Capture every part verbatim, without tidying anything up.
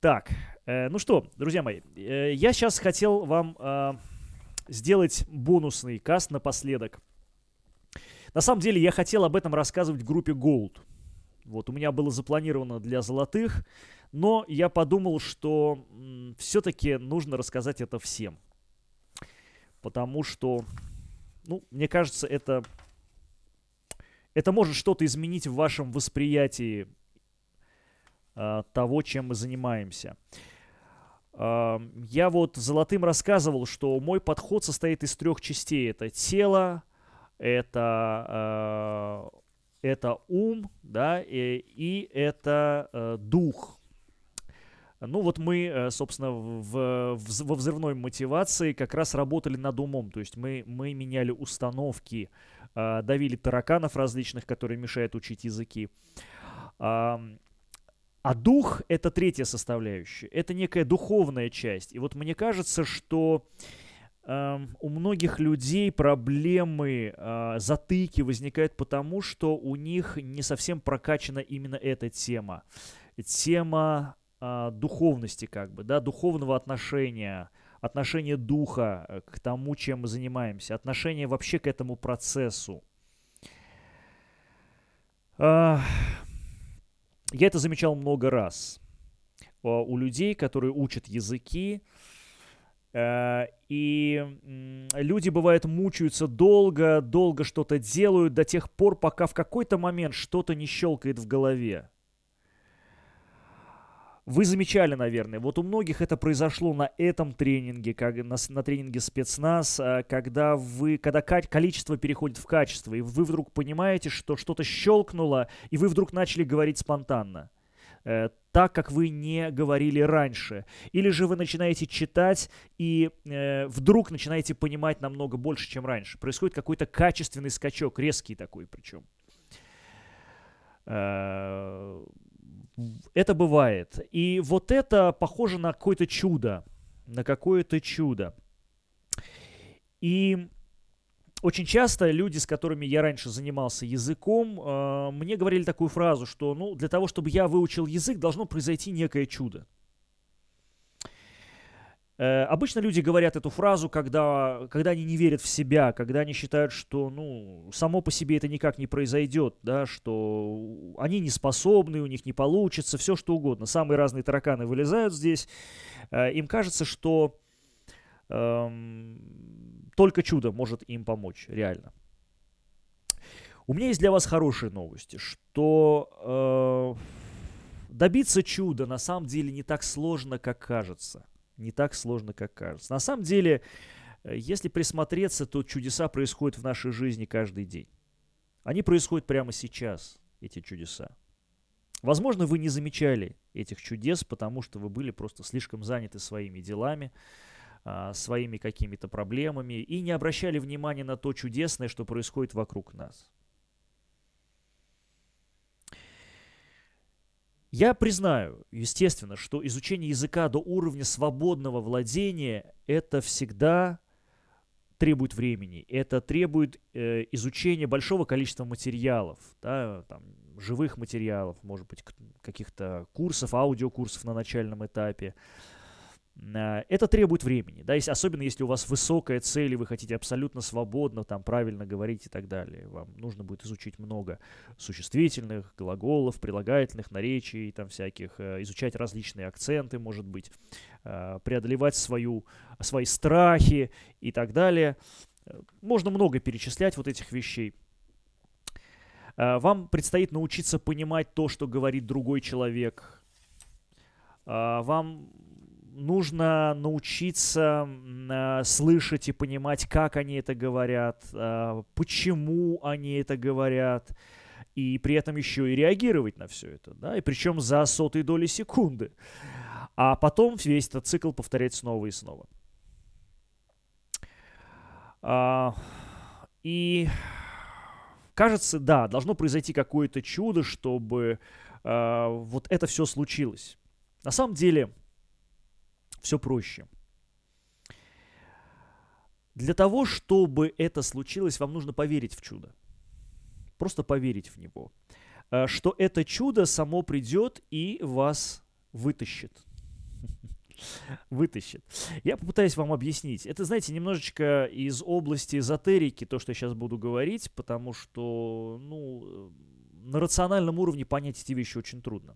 Так, э, ну что, друзья мои, э, я сейчас хотел вам э, сделать бонусный каст напоследок. На самом деле я хотел об этом рассказывать в группе Gold. Вот, у меня было запланировано для золотых, но я подумал, что все-таки нужно рассказать это всем. Потому что, ну, мне кажется, это, это может что-то изменить в вашем восприятии э, того, чем мы занимаемся. Э, я вот золотым рассказывал, что мой подход состоит из трех частей. Это тело, это... Э, это ум, да, и, и это э, дух. Ну вот мы, э, собственно, в, в, во взрывной мотивации как раз работали над умом. То есть мы, мы меняли установки, э, давили тараканов различных, которые мешают учить языки. А, а дух — это третья составляющая. Это некая духовная часть. И вот мне кажется, что у многих людей проблемы, э, затыки возникают потому, что у них не совсем прокачана именно эта тема. Тема э, духовности, как бы, да, духовного отношения, отношения духа к тому, чем мы занимаемся, отношения вообще к этому процессу. Э, я это замечал много раз э, у людей, которые учат языки. И люди, бывает, мучаются долго, долго что-то делают до тех пор, пока в какой-то момент что-то не щелкает в голове. Вы замечали, наверное, вот у многих это произошло на этом тренинге, как на, на тренинге спецназ, когда, вы, когда количество переходит в качество, и вы вдруг понимаете, что что-то щелкнуло, и вы вдруг начали говорить спонтанно. Так, как вы не говорили раньше. Или же вы начинаете читать и э, вдруг начинаете понимать намного больше, чем раньше. Происходит какой-то качественный скачок, резкий такой причем. Э, это бывает. И вот это похоже на какое-то чудо. На какое-то чудо. И очень часто люди, с которыми я раньше занимался языком, э, мне говорили такую фразу, что ну, для того, чтобы я выучил язык, должно произойти некое чудо. Э, обычно люди говорят эту фразу, когда, когда они не верят в себя, когда они считают, что ну, само по себе это никак не произойдет, да, что они не способны, у них не получится, все что угодно. Самые разные тараканы вылезают здесь. Э, им кажется, что... Эм, только чудо может им помочь, реально. У меня есть для вас хорошие новости, что э, добиться чуда на самом деле не так сложно, как кажется. Не так сложно, как кажется. На самом деле, если присмотреться, то чудеса происходят в нашей жизни каждый день. Они происходят прямо сейчас, эти чудеса. Возможно, вы не замечали этих чудес, потому что вы были просто слишком заняты своими делами, своими какими-то проблемами и не обращали внимания на то чудесное, что происходит вокруг нас. Я признаю, естественно, что изучение языка до уровня свободного владения это всегда требует времени, это требует э, изучения большого количества материалов, да, там, живых материалов, может быть, каких-то курсов, аудиокурсов на начальном этапе. Это требует времени, да, если, особенно если у вас высокая цель, и вы хотите абсолютно свободно, там, правильно говорить и так далее. Вам нужно будет изучить много существительных, глаголов, прилагательных, наречий, там, всяких, изучать различные акценты, может быть, преодолевать свою, свои страхи и так далее. Можно много перечислять вот этих вещей. Вам предстоит научиться понимать то, что говорит другой человек. Вам нужно научиться э, слышать и понимать, как они это говорят, э, почему они это говорят, и при этом еще и реагировать на все это, да, и причем за сотые доли секунды. А потом весь этот цикл повторять снова и снова. А, и кажется, да, должно произойти какое-то чудо, чтобы э, вот это все случилось. На самом деле все проще. Для того, чтобы это случилось, вам нужно поверить в чудо. Просто поверить в него. Что это чудо само придет и вас вытащит. Вытащит. Я попытаюсь вам объяснить. Это, знаете, немножечко из области эзотерики, то, что я сейчас буду говорить, потому что, ну, на рациональном уровне понять эти вещи очень трудно.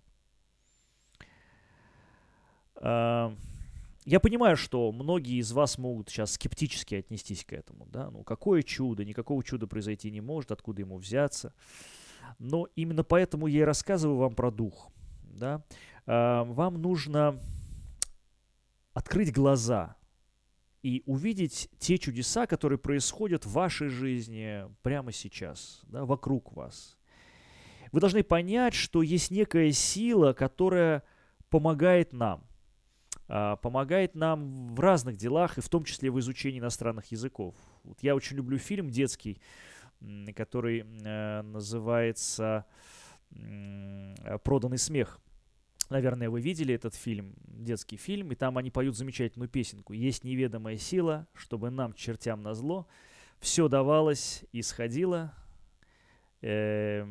А, Я понимаю, что многие из вас могут сейчас скептически отнестись к этому, да, ну какое чудо, никакого чуда произойти не может, откуда ему взяться. Но именно поэтому я и рассказываю вам про дух, да. А, Вам нужно открыть глаза и увидеть те чудеса, которые происходят в вашей жизни прямо сейчас, да, вокруг вас. Вы должны понять, что есть некая сила, которая помогает нам. а, Помогает нам в разных делах, и в том числе в изучении иностранных языков. Вот я очень люблю фильм детский, м, который э, называется м, «Проданный смех». Наверное, вы видели этот фильм, детский фильм, и там они поют замечательную песенку. «Есть неведомая сила, чтобы нам, чертям назло, все давалось и сходило э,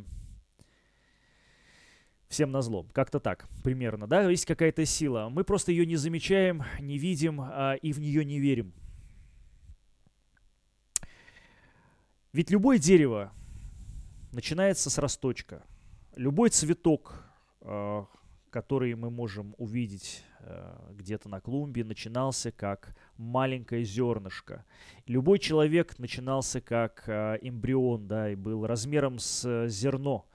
всем назло». Как-то так, примерно, да? Есть какая-то сила. Мы просто ее не замечаем, не видим а, и в нее не верим. Ведь любое дерево начинается с росточка. Любой цветок, э, который мы можем увидеть э, где-то на клумбе, начинался как маленькое зернышко. Любой человек начинался как э, эмбрион, да, и был размером с э, зерно.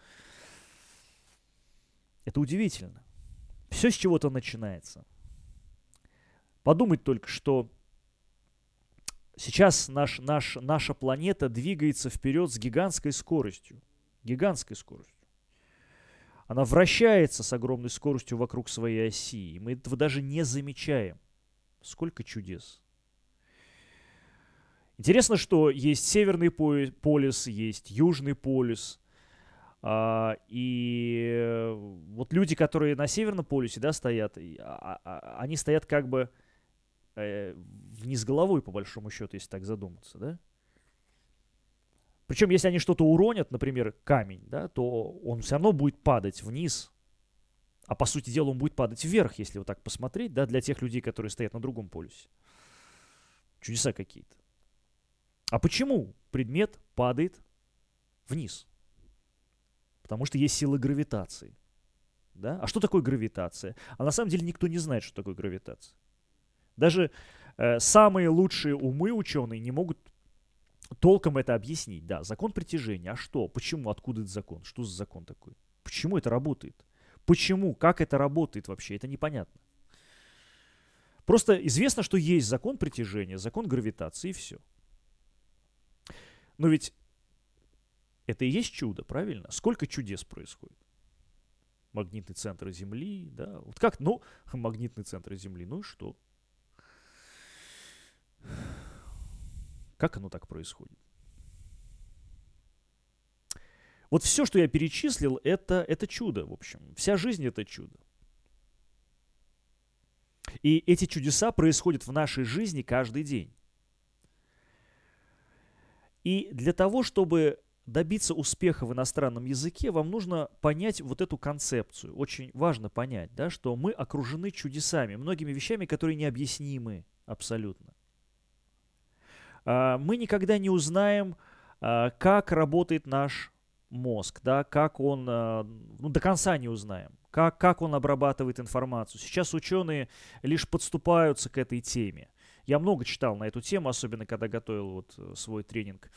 Это удивительно. Все с чего-то начинается. Подумать только, что сейчас наш, наш, наша планета двигается вперед с гигантской скоростью. Гигантской скоростью. Она вращается с огромной скоростью вокруг своей оси, и мы этого даже не замечаем. Сколько чудес. Интересно, что есть северный полюс, есть южный полюс. а, И э, вот люди, которые на северном полюсе, да, стоят, и, а- а- они стоят как бы э, вниз головой, по большому счету, если так задуматься, да? Причем, если они что-то уронят, например, камень, да, то он все равно будет падать вниз. А по сути дела он будет падать вверх, если вот так посмотреть, да, для тех людей, которые стоят на другом полюсе. Чудеса какие-то. А почему предмет падает вниз? Потому что есть сила гравитации. Да? А что такое гравитация? А на самом деле никто не знает, что такое гравитация. Даже э, самые лучшие умы ученые не могут толком это объяснить. Да, закон притяжения. А что? Почему? Откуда этот закон? Что за закон такой? Почему это работает? Почему? Как это работает вообще? Это непонятно. Просто известно, что есть закон притяжения, закон гравитации, и все. Но ведь это и есть чудо, правильно? Сколько чудес происходит? Магнитный центр Земли, да. Вот как? Ну, магнитный центр Земли, ну и что? Как оно так происходит? Вот все, что я перечислил, это, это чудо, в общем. Вся жизнь — это чудо. И эти чудеса происходят в нашей жизни каждый день. И для того, чтобы добиться успеха в иностранном языке, вам нужно понять вот эту концепцию. Очень важно понять, да, что мы окружены чудесами, многими вещами, которые необъяснимы абсолютно. Мы никогда не узнаем, как работает наш мозг, да, как он, ну, до конца не узнаем, как, как он обрабатывает информацию. Сейчас ученые лишь подступаются к этой теме. Я много читал на эту тему, особенно когда готовил вот свой тренинг,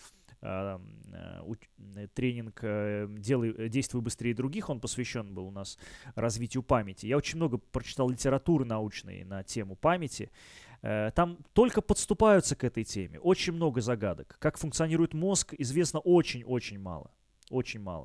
тренинг «Делай, «Действуй быстрее других», он посвящен был у нас развитию памяти. Я очень много прочитал литературы научной на тему памяти. Там только подступаются к этой теме. Очень много загадок. Как функционирует мозг, известно очень-очень мало. Очень мало.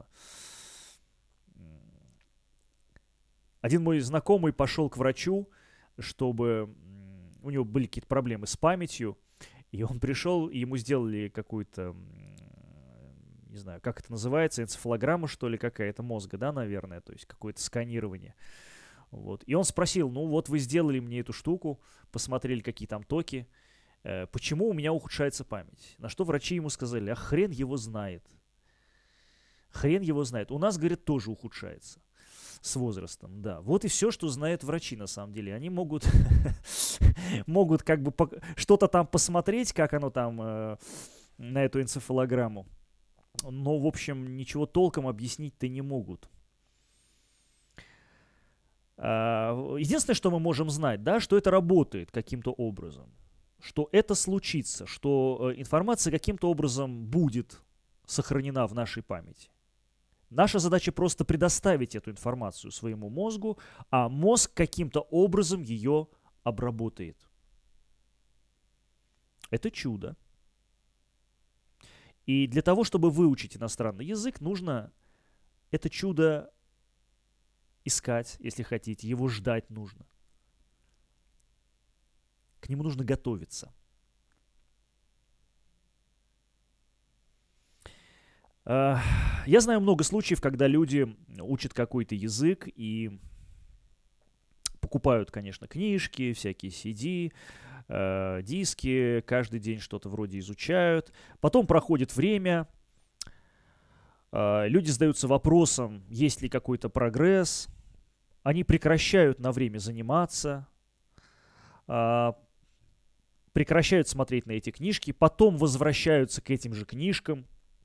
Один мой знакомый пошел к врачу, чтобы... У него были какие-то проблемы с памятью, и он пришел, и ему сделали какую-то, не знаю, как это называется, энцефалограмма, что ли, какая-то мозга, да, наверное, то есть какое-то сканирование. Вот. И он спросил, ну вот вы сделали мне эту штуку, посмотрели, какие там токи, э, почему у меня ухудшается память? На что врачи ему сказали, а хрен его знает. Хрен его знает. У нас, говорят, тоже ухудшается. С возрастом, да. Вот и все, что знают врачи на самом деле. Они могут, могут как бы пок- что-то там посмотреть, как оно там э, на эту энцефалограмму. Но, в общем, ничего толком объяснить-то не могут. А, Единственное, что мы можем знать, да, что это работает каким-то образом, что это случится, что э, информация каким-то образом будет сохранена в нашей памяти. Наша задача просто предоставить эту информацию своему мозгу, а мозг каким-то образом ее обработает. Это чудо. И для того, чтобы выучить иностранный язык, нужно это чудо искать, если хотите, его ждать нужно. К нему нужно готовиться. А, Я знаю много случаев, когда люди учат какой-то язык и покупают, конечно, книжки, всякие си ди, э, диски, каждый день что-то вроде изучают. Потом проходит время, э, люди задаются вопросом, есть ли какой-то прогресс. Они прекращают на время заниматься, э, прекращают смотреть на эти книжки, потом возвращаются к этим же книжкам,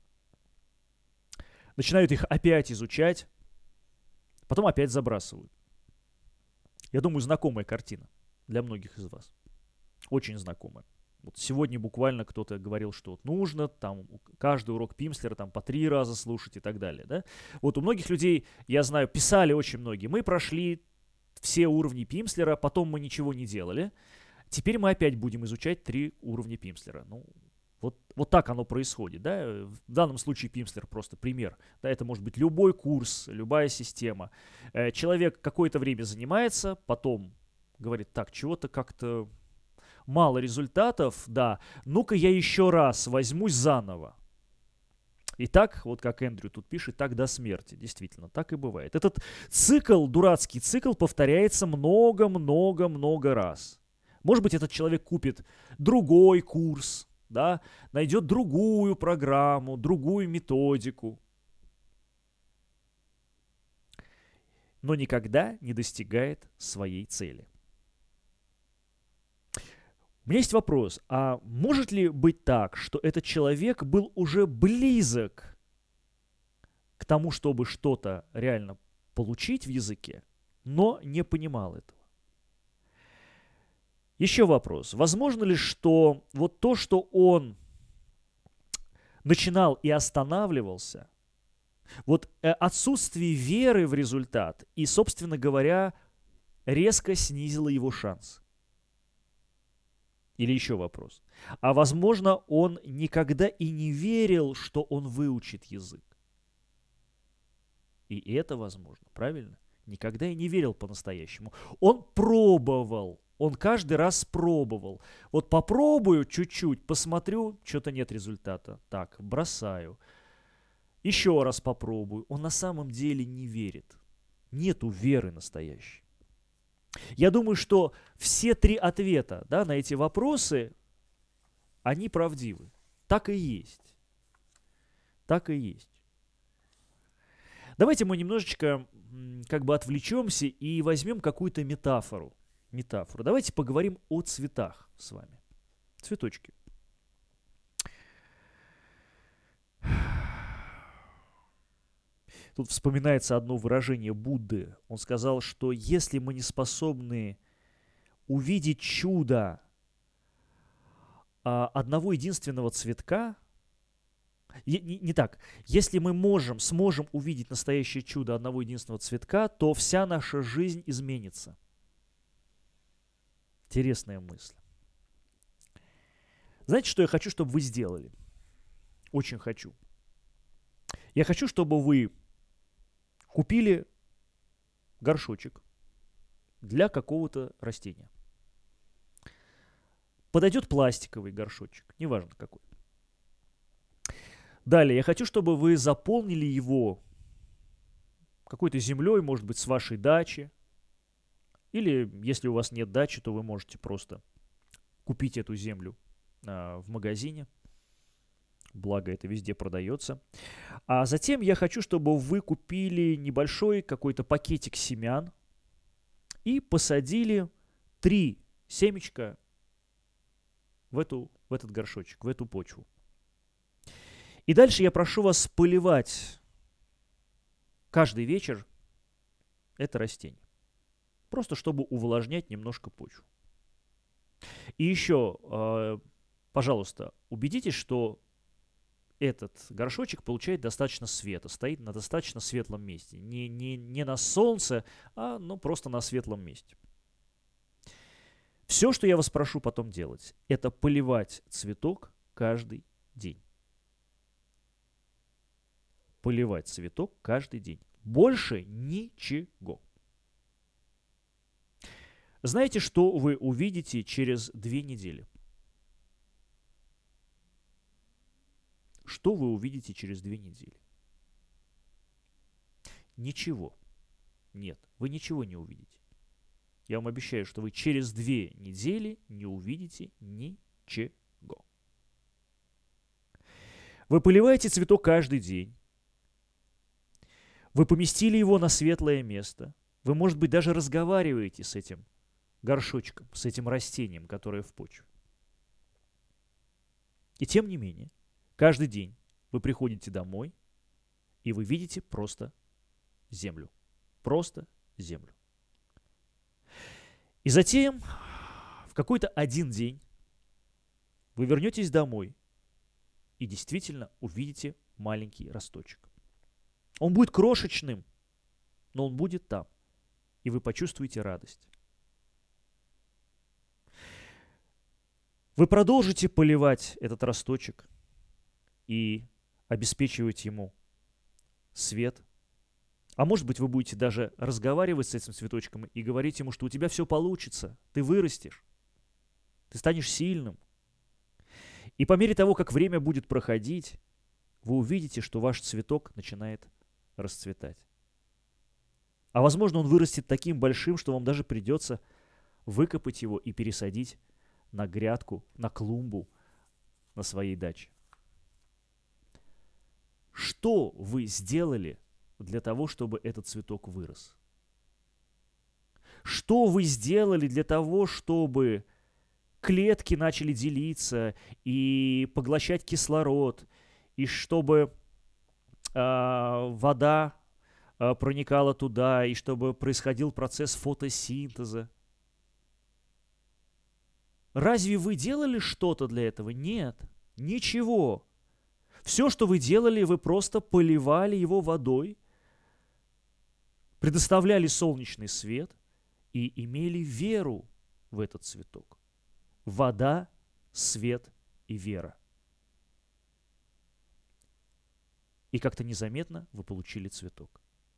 начинают их опять изучать, потом опять забрасывают. Я думаю, знакомая картина для многих из вас. Очень знакомая. Вот сегодня буквально кто-то говорил, что вот нужно там каждый урок Пимслера там по три раза слушать и так далее. Да? Вот у многих людей, я знаю, писали очень многие. Мы прошли все уровни Пимслера, потом мы ничего не делали. Теперь мы опять будем изучать три уровня Пимслера. Ну, вот, вот так оно происходит. Да? В данном случае Пимслер просто пример. Да, это может быть любой курс, любая система. Э, человек какое-то время занимается, потом говорит, так, чего-то как-то мало результатов, да, ну-ка я еще раз возьмусь заново. И так, вот как Эндрю тут пишет, так до смерти. Действительно, так и бывает. Этот цикл, дурацкий цикл, повторяется много-много-много раз. Может быть, этот человек купит другой курс, да, найдет другую программу, другую методику, но никогда не достигает своей цели. У меня есть вопрос, а может ли быть так, что этот человек был уже близок к тому, чтобы что-то реально получить в языке, но не понимал этого? Еще вопрос. Возможно ли, что вот то, что он начинал и останавливался, вот отсутствие веры в результат и, собственно говоря, резко снизило его шанс? Или еще вопрос. А возможно, он никогда и не верил, что он выучит язык. И это возможно, правильно? Никогда и не верил по-настоящему. Он пробовал. Он каждый раз пробовал. Вот попробую чуть-чуть, посмотрю, что-то нет результата. Так, бросаю. Еще раз попробую. Он на самом деле не верит. Нету веры настоящей. Я думаю, что все три ответа, да, на эти вопросы, они правдивы. Так и есть. Так и есть. Давайте мы немножечко как бы отвлечемся и возьмем какую-то метафору. Метафору. Давайте поговорим о цветах с вами. Цветочки. Тут вспоминается одно выражение Будды. Он сказал, что если мы не способны увидеть чудо а, одного единственного цветка, не, не, не так, если мы можем, сможем увидеть настоящее чудо одного единственного цветка, то вся наша жизнь изменится. Интересная мысль. Знаете, что я хочу, чтобы вы сделали? Очень хочу. Я хочу, чтобы вы купили горшочек для какого-то растения. Подойдет пластиковый горшочек, неважно какой. Далее, я хочу, чтобы вы заполнили его какой-то землей, может быть, с вашей дачи. Или, если у вас нет дачи, то вы можете просто купить эту землю а, в магазине. благо это везде продается. А затем я хочу, чтобы вы купили небольшой какой-то пакетик семян и посадили три семечка в, эту, в этот горшочек, в эту почву. И дальше я прошу вас поливать каждый вечер это растение. Просто чтобы увлажнять немножко почву. И еще, э, пожалуйста, убедитесь, что этот горшочек получает достаточно света, стоит на достаточно светлом месте. Не, не, не на солнце, а ну, просто на светлом месте. Все, что я вас прошу потом делать, это поливать цветок каждый день. Поливать цветок каждый день. Больше ничего. Знаете, что вы увидите через две недели? Что вы увидите через две недели? Ничего. Нет, вы ничего не увидите. Я вам обещаю, что вы через две недели не увидите ничего. Вы поливаете цветок каждый день. Вы поместили его на светлое место. Вы, может быть, даже разговариваете с этим горшочком, с этим растением, которое в почве. И тем не менее, каждый день вы приходите домой, и вы видите просто землю. Просто землю. И затем, в какой-то один день, вы вернетесь домой и действительно увидите маленький росточек. Он будет крошечным, но он будет там, и вы почувствуете радость. Вы продолжите поливать этот росточек и обеспечивать ему свет. А может быть, вы будете даже разговаривать с этим цветочком и говорить ему, что у тебя все получится, ты вырастешь, ты станешь сильным. И по мере того, как время будет проходить, вы увидите, что ваш цветок начинает расцветать. А возможно, он вырастет таким большим, что вам даже придется выкопать его и пересадить на грядку, на клумбу на своей даче. Что вы сделали для того, чтобы этот цветок вырос? Что вы сделали для того, чтобы клетки начали делиться и поглощать кислород, и чтобы э, вода э, проникала туда, и чтобы происходил процесс фотосинтеза? Разве вы делали что-то для этого? Нет, ничего. Все, что вы делали, вы просто поливали его водой, предоставляли солнечный свет и имели веру в этот цветок. Вода, свет и вера. И как-то незаметно вы получили цветок.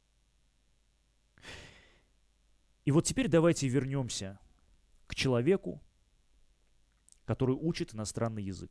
И вот теперь давайте вернемся к человеку, который учит иностранный язык.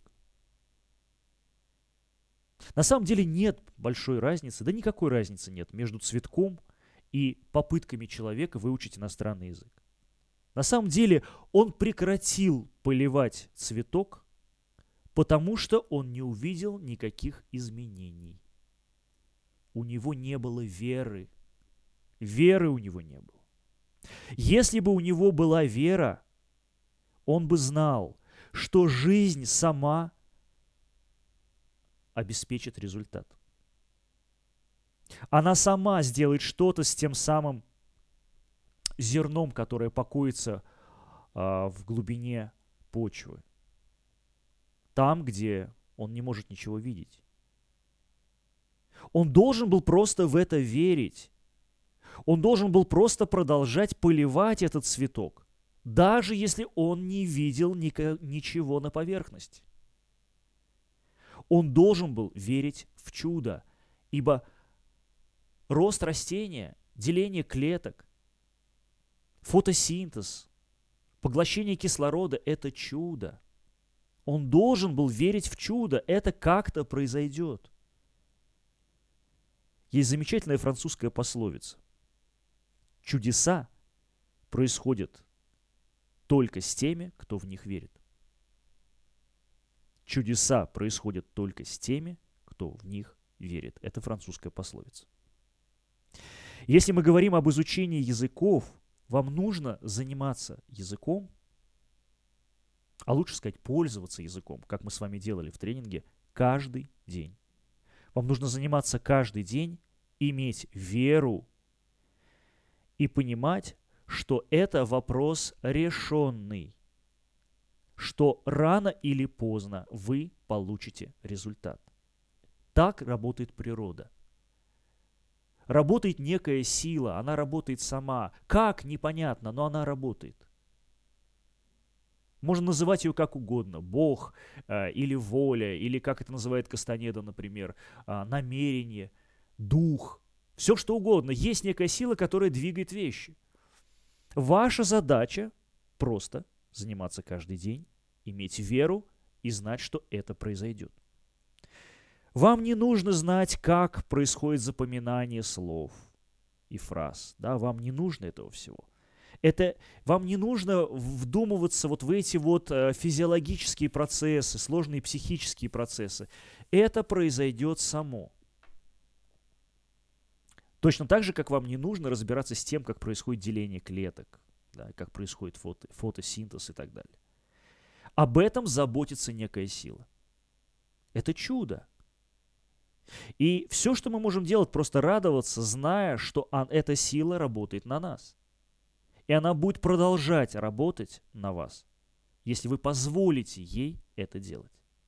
На самом деле нет большой разницы, да никакой разницы нет между цветком и попытками человека выучить иностранный язык. На самом деле он прекратил поливать цветок, потому что он не увидел никаких изменений. У него не было веры. Веры у него не было. Если бы у него была вера, он бы знал, что жизнь сама обеспечит результат. Она сама сделает что-то с тем самым зерном, которое покоится а, в глубине почвы. Там, где он не может ничего видеть. Он должен был просто в это верить. Он должен был просто продолжать поливать этот цветок, даже если он не видел ничего на поверхности. Он должен был верить в чудо, ибо рост растения, деление клеток, фотосинтез, поглощение кислорода – это чудо. Он должен был верить в чудо, это как-то произойдет. Есть замечательная французская пословица. Чудеса происходят только с теми, кто в них верит. Чудеса происходят только с теми, кто в них верит. Это французская пословица. Если мы говорим об изучении языков, вам нужно заниматься языком, а лучше сказать, пользоваться языком, как мы с вами делали в тренинге, каждый день. Вам нужно заниматься каждый день, иметь веру и понимать, что это вопрос решенный, что рано или поздно вы получите результат. Так работает природа. Работает некая сила, она работает сама. Как, непонятно, но она работает. Можно называть ее как угодно. Бог э, или воля, или как это называет Кастанеда, например, э, намерение, дух. Все что угодно. Есть некая сила, которая двигает вещи. Ваша задача просто заниматься каждый день, иметь веру и знать, что это произойдет. Вам не нужно знать, как происходит запоминание слов и фраз. Да? Вам не нужно этого всего. Это, вам не нужно вдумываться вот в эти вот э, физиологические процессы, сложные психические процессы. Это произойдет само. Точно так же, как вам не нужно разбираться с тем, как происходит деление клеток, да, как происходит фото, фотосинтез и так далее. Об этом заботится некая сила. Это чудо. И все, что мы можем делать, просто радоваться, зная, что эта сила работает на нас. И она будет продолжать работать на вас, если вы позволите ей это делать.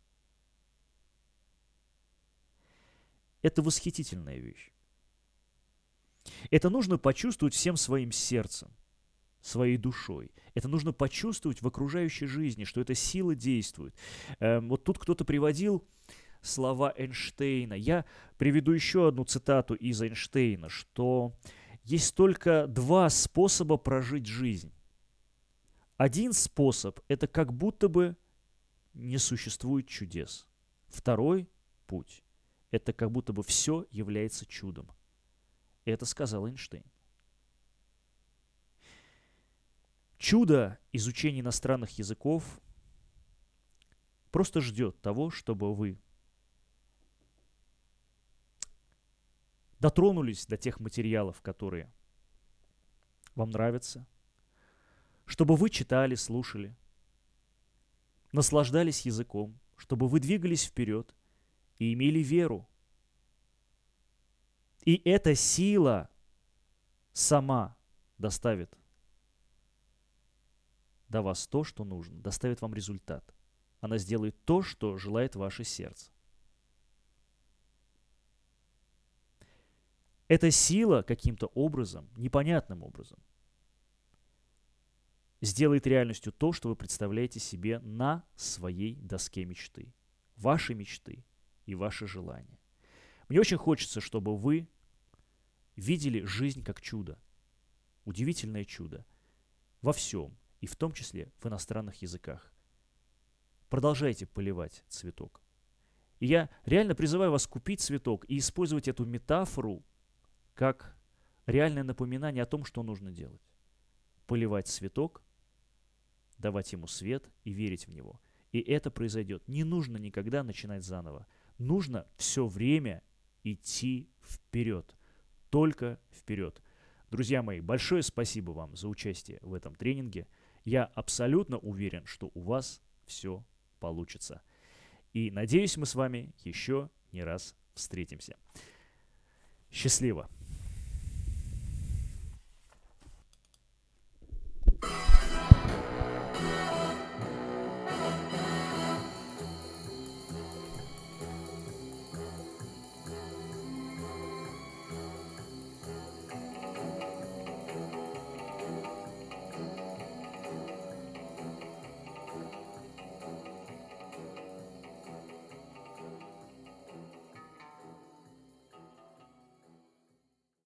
Это восхитительная вещь. Это нужно почувствовать всем своим сердцем, своей душой. Это нужно почувствовать в окружающей жизни, что эта сила действует. Эм, вот тут кто-то приводил слова Эйнштейна. Я приведу еще одну цитату из Эйнштейна, что есть только два способа прожить жизнь. Один способ – это как будто бы не существует чудес. Второй путь – это как будто бы все является чудом. Это сказал Эйнштейн. Чудо изучения иностранных языков просто ждет того, чтобы вы дотронулись до тех материалов, которые вам нравятся, чтобы вы читали, слушали, наслаждались языком, чтобы вы двигались вперед и имели веру. И эта сила сама доставит до вас то, что нужно, доставит вам результат. Она сделает то, что желает ваше сердце. Эта сила каким-то образом, непонятным образом, сделает реальностью то, что вы представляете себе на своей доске мечты. Ваши мечты и ваши желания. Мне очень хочется, чтобы вы видели жизнь как чудо. Удивительное чудо. Во всем. И в том числе в иностранных языках. Продолжайте поливать цветок. И я реально призываю вас купить цветок и использовать эту метафору как реальное напоминание о том, что нужно делать. Поливать цветок, давать ему свет и верить в него. И это произойдет. Не нужно никогда начинать заново. Нужно все время идти вперед. Только вперед. Друзья мои, большое спасибо вам за участие в этом тренинге. Я абсолютно уверен, что у вас все получится. И надеюсь, мы с вами еще не раз встретимся. Счастливо!